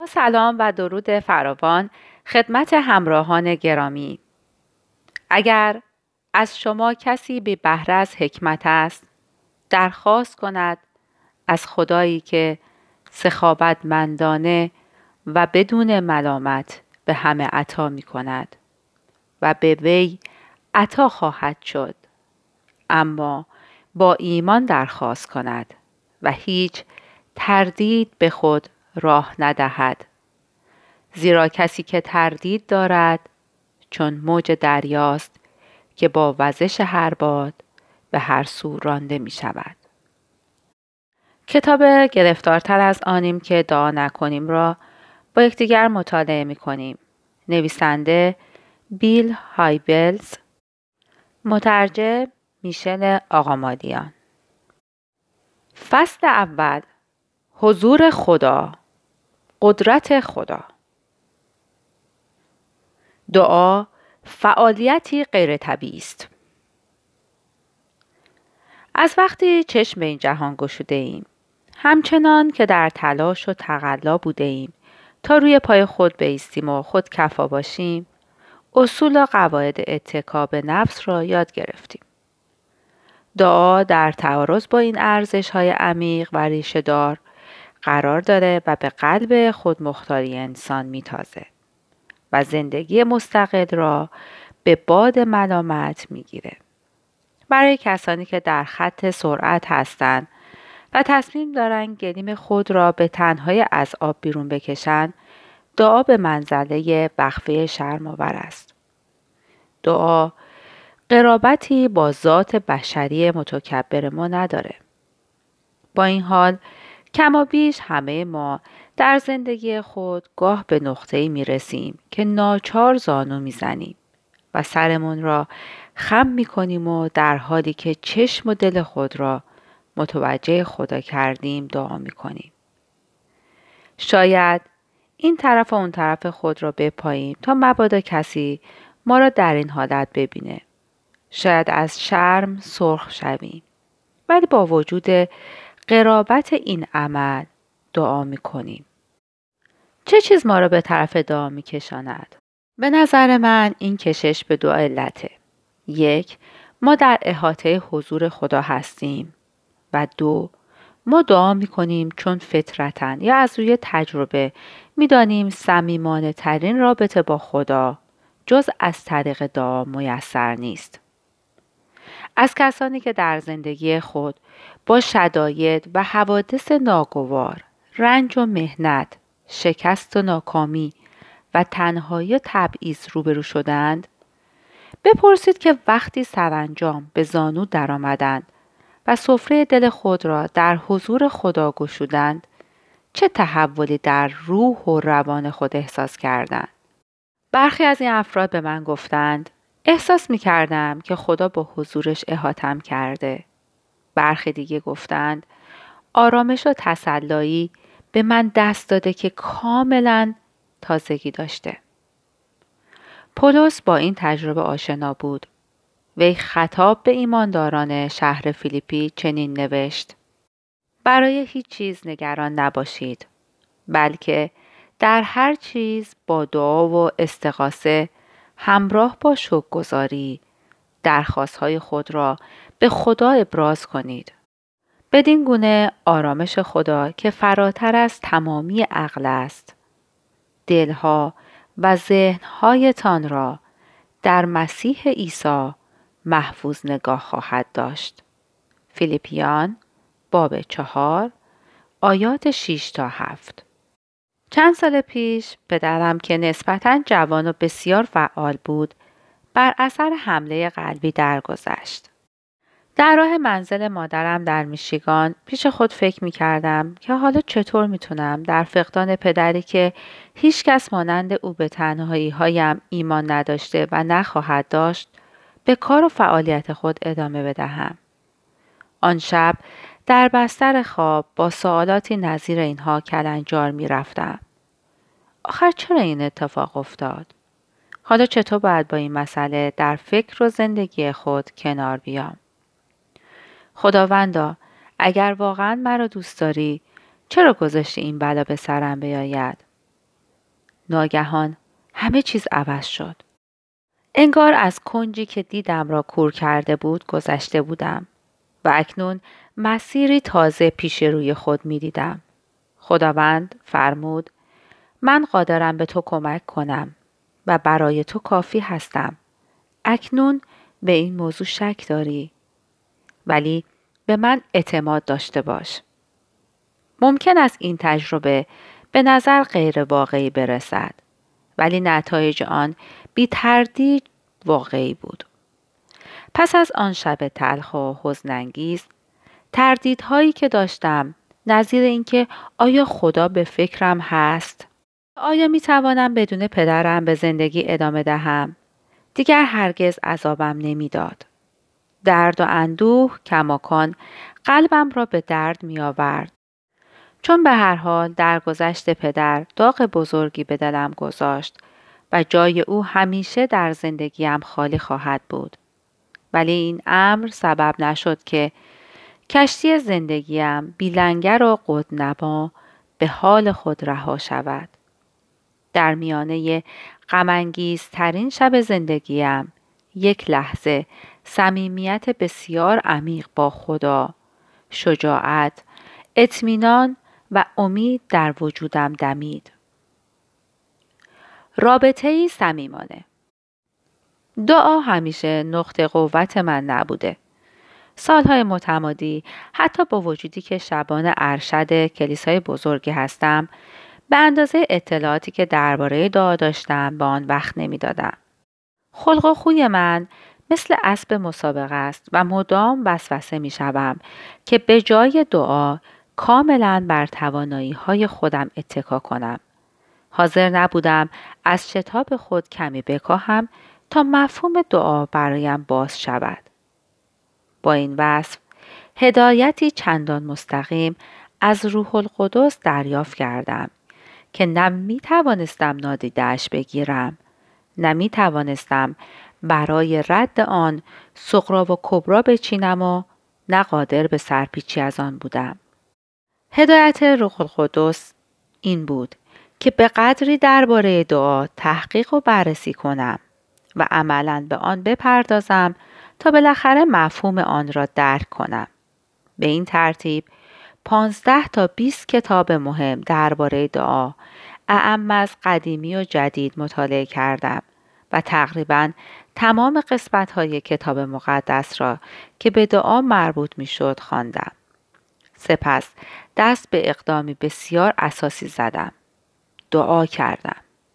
سلام و درود فراوان خدمت همراهان گرامی. اگر از شما کسی به بهره از حکمت است، درخواست کند از خدایی که سخاوتمندانه و بدون ملامت به همه عطا می کند و به وی عطا خواهد شد، اما با ایمان درخواست کند و هیچ تردید به خود راه ندهد. زیرا کسی که تردید دارد چون موج دریاست که با وزش هر باد به هر سو رانده می شود. کتاب گرفتارتر از آنیم که دعا نکنیم را با یکدیگر مطالعه می کنیم. نویسنده بیل هایبلز، مترجم میشل آقامادیان. فصل اول، حضور خدا، قدرت خدا. دعا فعالیتی غیر طبیعی است. از وقتی چشم به این جهان گشوده ایم، همچنان که در تلاش و تقلا بوده ایم تا روی پای خود بایستیم و خود کفا باشیم، اصول و قواعد اتکا به نفس را یاد گرفتیم. دعا در تعارض با این ارزش‌های عمیق و ریشه‌دار قرار داره و به قلب خودمختاری انسان میتازه و زندگی مستقل را به باد ملامت میگیره. برای کسانی که در خط سرعت هستند و تصمیم دارن گلیم خود را به تنهایی از آب بیرون بکشن، دعا به منزله وقفه شرم‌آور است. دعا قرابتی با ذات بشری متکبر ما نداره. با این حال کمابیش همه ما در زندگی خود گاه به نقطه‌ای میرسیم که ناچار زانو میزنیم و سرمون را خم میکنیم و در حالی که چشم و دل خود را متوجه خدا کردیم دعا میکنیم. شاید این طرف و اون طرف خود را بپاییم تا مبادا کسی ما را در این حالت ببینه. شاید از شرم سرخ شویم، ولی با وجود قرابت این عمل دعا میکنیم. چه چیز ما را به طرف دعا میکشاند؟ به نظر من این کشش به دو علته. 1. ما در احاطه حضور خدا هستیم و 2. ما دعا میکنیم چون فطرتاً یا از روی تجربه میدانیم صمیمانه ترین رابطه با خدا جز از طریق دعا میسر نیست. از کسانی که در زندگی خود با شداید و حوادث ناگوار، رنج و محنت، شکست و ناکامی و تنهایی و تبعیض روبرو شدند، بپرسید که وقتی سرانجام به زانو درآمدند و سفره دل خود را در حضور خدا گشودند، چه تحولی در روح و روان خود احساس کردند. برخی از این افراد به من گفتند احساس می کردم که خدا با حضورش احاطه‌ام کرده. برخی دیگه گفتند آرامش و تسلایی به من دست داده که کاملا تازگی داشته. پولس با این تجربه آشنا بود. وی خطاب به ایمانداران شهر فیلیپی چنین نوشت: برای هیچ چیز نگران نباشید، بلکه در هر چیز با دعا و استغاثه همراه با شکرگزاری درخواست‌های خود را به خدا ابراز کنید. بدین گونه آرامش خدا که فراتر از تمامی عقل است، دلها و ذهن‌هایتان را در مسیح عیسی محفوظ نگاه خواهد داشت. فیلیپیان باب 4 آیات 6 تا 7. چند سال پیش پدرم که نسبتاً جوان و بسیار فعال بود، بر اثر حمله قلبی درگذشت. در راه منزل مادرم در میشیگان پیش خود فکر می کردم که حالا چطور می تونم در فقدان پدری که هیچ کس مانند او به تنهایی هایم ایمان نداشته و نخواهد داشت به کار و فعالیت خود ادامه بدهم. آن شب در بستر خواب با سوالاتی نظیر اینها کلنجار می رفتم. آخر چرا این اتفاق افتاد؟ حالا چطور باید با این مسئله در فکر و زندگی خود کنار بیام؟ خداوندا، اگر واقعا مرا دوست داری، چرا گذاشتی این بلا به سرم بیاید؟ ناگهان همه چیز عوض شد. انگار از کنجی که دیدم را کور کرده بود گذشته بودم و اکنون مسیری تازه پیش روی خود می دیدم. خداوند فرمود من قادرم به تو کمک کنم و برای تو کافی هستم. اکنون به این موضوع شک داری؟ ولی به من اعتماد داشته باش. ممکن است این تجربه به نظر غیر واقعی برسد ولی نتایج آن بی تردید واقعی بود. پس از آن شب تلخ و حزن‌انگیز تردیدهایی که داشتم نظیر اینکه آیا خدا به فکرم هست؟ آیا می توانم بدون پدرم به زندگی ادامه دهم؟ دیگر هرگز عذابم نمیداد. درد و اندوه کماکان قلبم را به درد می آورد. چون به هر حال درگذشت پدر داغ بزرگی به دلم گذاشت و جای او همیشه در زندگیم خالی خواهد بود. ولی این امر سبب نشد که کشتی زندگیم بی لنگر و قدنما به حال خود رها شود. در میانه غم‌انگیزترین شب زندگیم یک لحظه صمیمیت بسیار عمیق با خدا، شجاعت، اطمینان و امید در وجودم دمید. رابطه‌ای صمیمانه. دعا همیشه نقطه قوت من نبوده. سالهای متمادی حتی با وجودی که شبان ارشد کلیسای بزرگی هستم به اندازه اطلاعاتی که درباره دعا داشتم به آن وقت نمیدادم. خلق و خوی من مثل اسب مسابقه است و مدام وسوسه می شوم که به جای دعا کاملا بر توانایی های خودم اتکا کنم. حاضر نبودم از شتاب خود کمی بکاهم تا مفهوم دعا برایم باز شود. با این وصف هدایتی چندان مستقیم از روح القدس دریافت کردم که نه می توانستم نادیده‌اش بگیرم نه می توانستم برای رد آن صغرا و کبرا بچینم و نه قادر به سرپیچی از آن بودم. هدایت روح القدس این بود که به قدری درباره دعا تحقیق و بررسی کنم و عملاً به آن بپردازم تا بالاخره مفهوم آن را درک کنم. به این ترتیب 15 تا 20 کتاب مهم درباره دعا اعم از قدیمی و جدید مطالعه کردم و تقریباً تمام قسمت‌های کتاب مقدس را که به دعا مربوط می‌شد خواندم. سپس دست به اقدامی بسیار اساسی زدم. دعا کردم.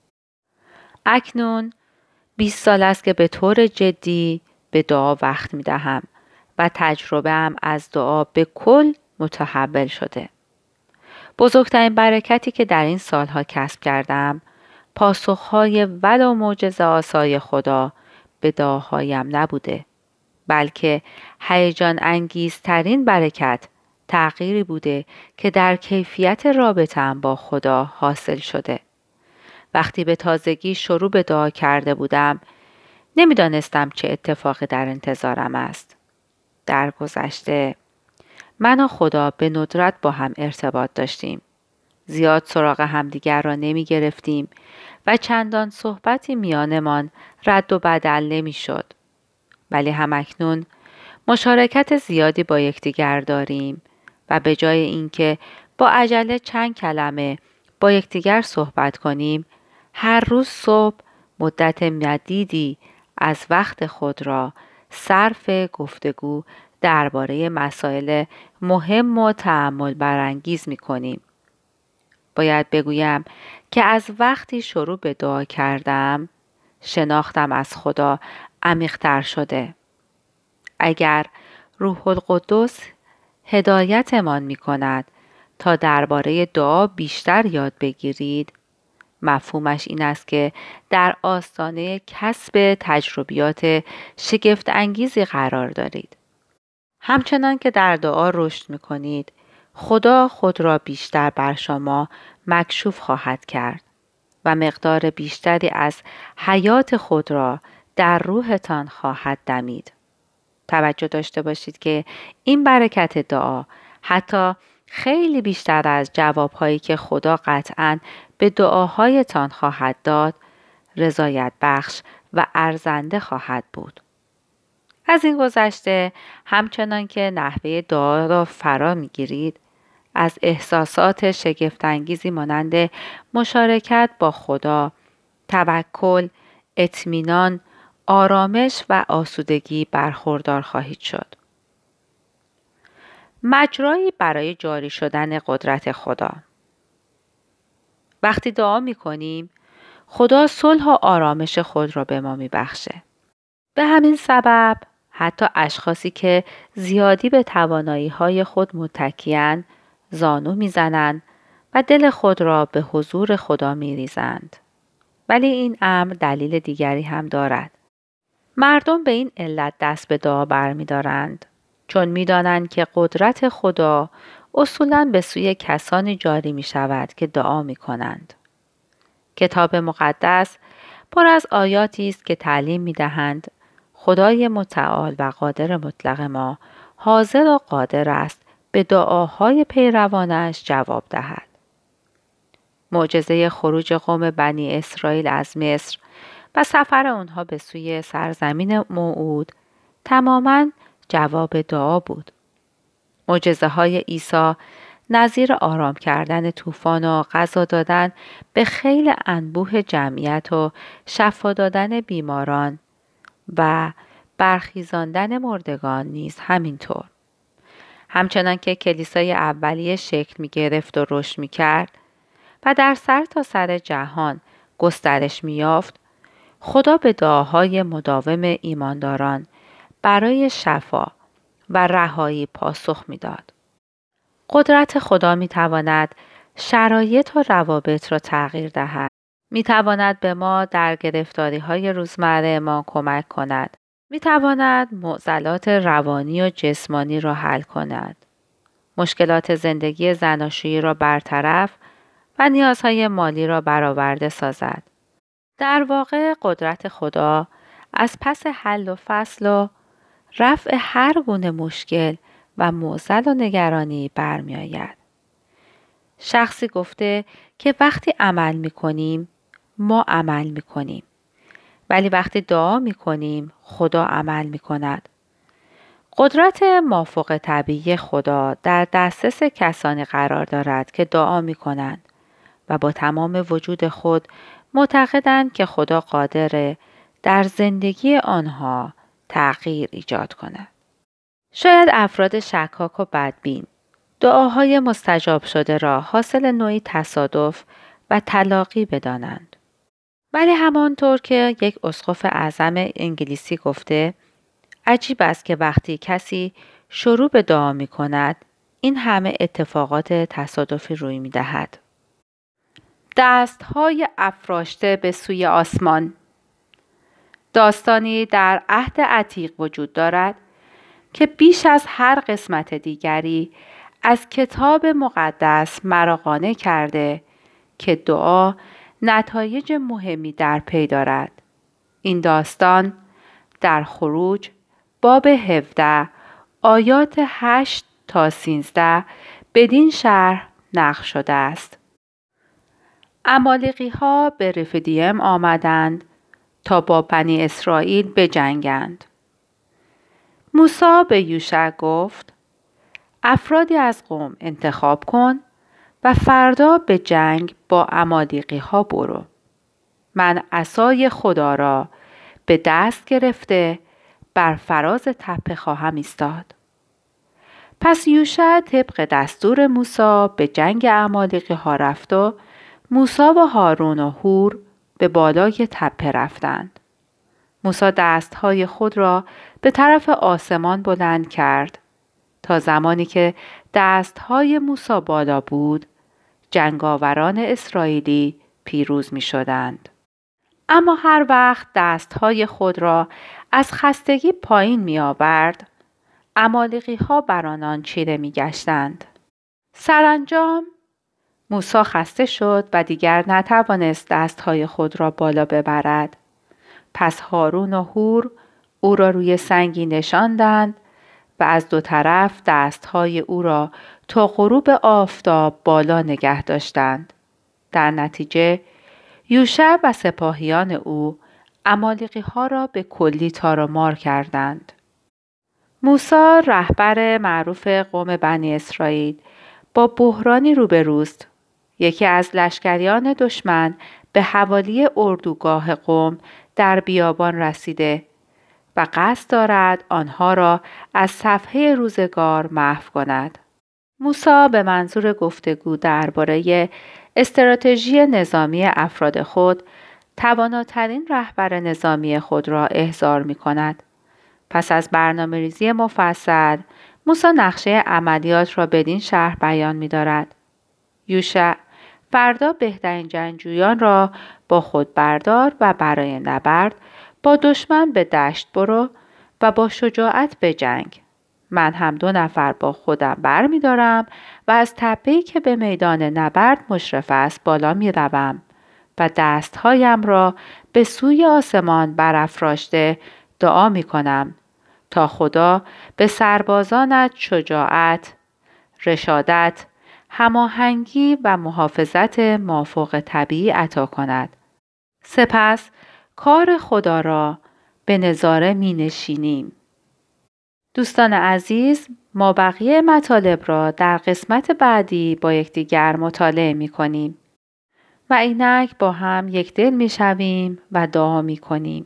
اکنون 20 سال است که به طور جدی به دعا وقت می‌دهم و تجربه‌ام از دعا به کل متحول شده. بزرگترین برکتی که در این سالها کسب کردم، پاسخهای ولو معجزه آسای خدا به دعاهایم نبوده، بلکه هیجان انگیزترین برکت تغییری بوده که در کیفیت رابطه‌ام با خدا حاصل شده. وقتی به تازگی شروع به دعا کرده بودم، نمیدانستم چه اتفاقی در انتظارم است. در گذشته من و خدا به ندرت با هم ارتباط داشتیم. زیاد سراغ همدیگر را نمی گرفتیم و چندان صحبتی میانمان رد و بدل نمی شد. ولی همکنون مشارکت زیادی با یکدیگر داریم و به جای اینکه با عجله چند کلمه با یکدیگر صحبت کنیم، هر روز صبح مدت مدیدی از وقت خود را صرف گفتگو درباره مسائل مهم و تأمل برانگیز می کنیم. باید بگویم که از وقتی شروع به دعا کردم، شناختم از خدا عمیق‌تر شده. اگر روح القدس هدایتمان می کند تا درباره دعا بیشتر یاد بگیرید، مفهومش این است که در آستانه کسب تجربیات شگفت انگیزی قرار دارید. همچنان که در دعا رشد می کنید، خدا خود را بیشتر بر شما مکشوف خواهد کرد و مقدار بیشتری از حیات خود را در روحتان خواهد دمید. توجه داشته باشید که این برکت دعا حتی خیلی بیشتر از جوابهایی که خدا قطعاً به دعاهایتان خواهد داد، رضایت بخش و ارزنده خواهد بود. از این گذشته همچنان که نحوه دعا را فرا می‌گیرید، از احساسات شگفت‌انگیزی مانند مشارکت با خدا، توکل، اطمینان، آرامش و آسودگی برخوردار خواهید شد. مجرایی برای جاری شدن قدرت خدا. وقتی دعا می‌کنیم، خدا صلح و آرامش خود را به ما می‌بخشه. به همین سبب حتی اشخاصی که زیادی به توانایی‌های خود متکی‌اند، زانو می‌زنند و دل خود را به حضور خدا می‌ریزند. ولی این امر دلیل دیگری هم دارد. مردم به این علت دست به دعا برمی‌دارند چون می‌دانند که قدرت خدا اصولاً به سوی کسانی جاری می‌شود که دعا می‌کنند. کتاب مقدس پر از آیاتی است که تعلیم می‌دهند خدای متعال و قادر مطلق ما حاضر و قادر است به دعاهای پیروانش جواب دهد. معجزه خروج قوم بنی اسرائیل از مصر و سفر آنها به سوی سرزمین موعود تماماً جواب دعا بود. معجزه های عیسی نظیر آرام کردن طوفان و غذا دادن به خیل انبوه جمعیت و شفا دادن بیماران و برخیزاندن مردگان نیز همینطور. همچنان که کلیسای اولیه شکل می گرفت و رشد می کرد و در سر تا سر جهان گسترش می یافت، خدا به دعاهای مداوم ایمانداران برای شفا و رهایی پاسخ می داد. قدرت خدا می تواند شرایط و روابط را تغییر دهد. می تواند به ما در گرفتاری های روزمره ما کمک کند. می تواند معضلات روانی و جسمانی را حل کند. مشکلات زندگی زناشویی را برطرف و نیازهای مالی را برآورده سازد. در واقع قدرت خدا از پس حل و فصل و رفع هر گونه مشکل و معضل و نگرانی برمی آید. شخصی گفته که وقتی عمل می کنیم ما عمل می کنیم، ولی وقتی دعا می کنیم خدا عمل می کند. قدرت مافوق طبیعی خدا در دسترس کسانی قرار دارد که دعا می کنند و با تمام وجود خود معتقدند که خدا قادر در زندگی آنها تغییر ایجاد کند. شاید افراد شکاک و بدبین دعاهای مستجاب شده را حاصل نوعی تصادف و تلاقی بدانند. ولی همانطور که یک اسقف اعظم انگلیسی گفته، عجیب است که وقتی کسی شروع به دعا می کند، این همه اتفاقات تصادفی روی می دهد. دستهای افراشته به سوی آسمان. داستانی در عهد عتیق وجود دارد که بیش از هر قسمت دیگری از کتاب مقدس مرا قانع کرده که دعا نتایج مهمی در پی دارد. این داستان در خروج باب 17 آیات 8 تا 13 بدین شرح نقل شده است. عمالقی‌ها به رفدیم آمدند تا با بنی اسرائیل بجنگند. موسی به یوشع گفت: افرادی از قوم انتخاب کن و فردا به جنگ با عمالقی‌ها برو. من عصای خدا را به دست گرفته بر فراز تپه خواهم ایستاد. پس یوشع طبق دستور موسی به جنگ عمالقی‌ها رفت و موسی و هارون و هور به بالای تپه رفتند. موسی دستهای خود را به طرف آسمان بلند کرد تا زمانی که دستهای موسی بالا بود جنگاوران اسرائیلی پیروز می شدند. اما هر وقت دستهای خود را از خستگی پایین می آورد عمالقی‌ها بر آنان چیره می گشتند. سرانجام موسی خسته شد و دیگر نتوانست دستهای خود را بالا ببرد. پس هارون و هور او را روی سنگی نشاندند و از دو طرف دستهای او را تا غروب آفتاب بالا نگه داشتند. در نتیجه یوشع و سپاهیان او عمالقی‌ها را به کلی تار و مار کردند. موسی رهبر معروف قوم بنی اسرائیل با بحرانی روبروست. یکی از لشکریان دشمن به حوالی اردوگاه قوم در بیابان رسیده و قصد دارد آنها را از صفحه روزگار محو کند. موسی به منظور گفتگو درباره استراتژی نظامی افراد خود تواناترین رهبر نظامی خود را احضار می کند. پس از برنامه‌ریزی مفصل، موسی نقشه عملیات را بدین شرح بیان می دارد. یوشع فردا بهترین جنگجویان را با خود بردار و برای نبرد با دشمن به دشت برو و با شجاعت بجنگ. من هم 2 نفر با خودم بر می دارم و از تپه‌ای که به میدان نبرد مشرف است بالا می روم و دستهایم را به سوی آسمان برافراشته دعا می کنم تا خدا به سربازانت شجاعت، رشادت، هماهنگی و محافظت مافوق طبیعی عطا کند. سپس کار خدا را به نظاره می نشینیم. دوستان عزیز، ما بقیه مطالب را در قسمت بعدی با یکدیگر مطالعه می کنیم و اینک با هم یک دل می شویم و دعا می کنیم.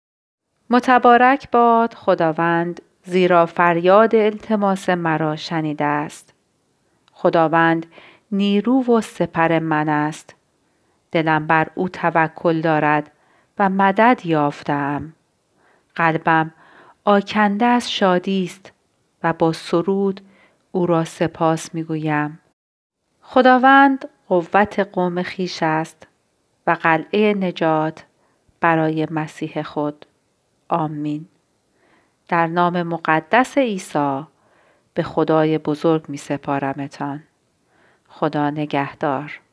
متبارک باد خداوند، زیرا فریاد التماس مرا شنیده است. خداوند نیرو و سپر من است. دلم بر او توکل دارد و مدد یافتم. قلبم آکنده از شادی است و با سرود او را سپاس میگویم. خداوند قوت قوم خویش است و قلعه نجات برای مسیح خود. آمین. در نام مقدس عیسی به خدای بزرگ می سپارمتان. خدا نگهدار.